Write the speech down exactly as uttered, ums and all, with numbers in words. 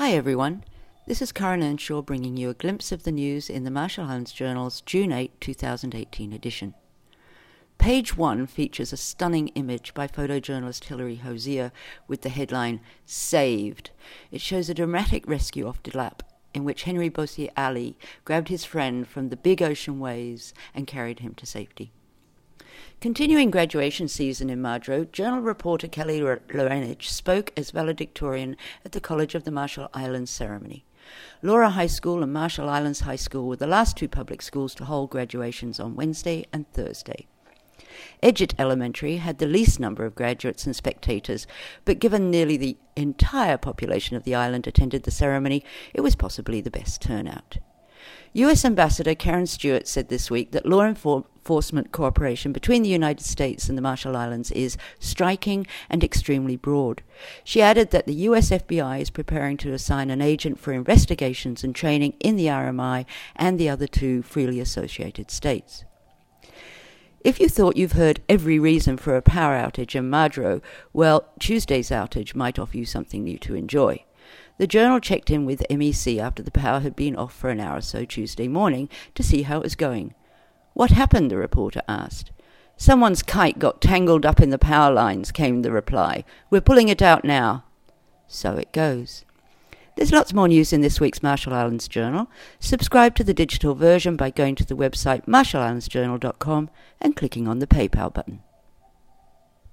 Hi everyone, this is Karen Earnshaw bringing you a glimpse of the news in the Marshall Islands Journal's June eighth, twenty eighteen edition. Page one features a stunning image by photojournalist Hilary Hosier with the headline, Saved. It shows a dramatic rescue off Delap, in which Henry Bossi Ali grabbed his friend from the big ocean waves and carried him to safety. Continuing graduation season in Marjoe, Journal reporter Kelly Lorenich spoke as valedictorian at the College of the Marshall Islands ceremony. Laura High School and Marshall Islands High School were the last two public schools to hold graduations on Wednesday and Thursday. Edgett Elementary had the least number of graduates and spectators, but given nearly the entire population of the island attended the ceremony, it was possibly the best turnout. U S Ambassador Karen Stewart said this week that law enforcement cooperation between the United States and the Marshall Islands is striking and extremely broad. She added that the U S F B I is preparing to assign an agent for investigations and training in the R M I and the other two freely associated states. If you thought you've heard every reason for a power outage in Marjoe, well, Tuesday's outage might offer you something new to enjoy. The Journal checked in with M E C after the power had been off for an hour or so Tuesday morning to see how it was going. What happened, the reporter asked. Someone's kite got tangled up in the power lines, came the reply. We're pulling it out now. So it goes. There's lots more news in this week's Marshall Islands Journal. Subscribe to the digital version by going to the website marshall islands journal dot com and clicking on the PayPal button.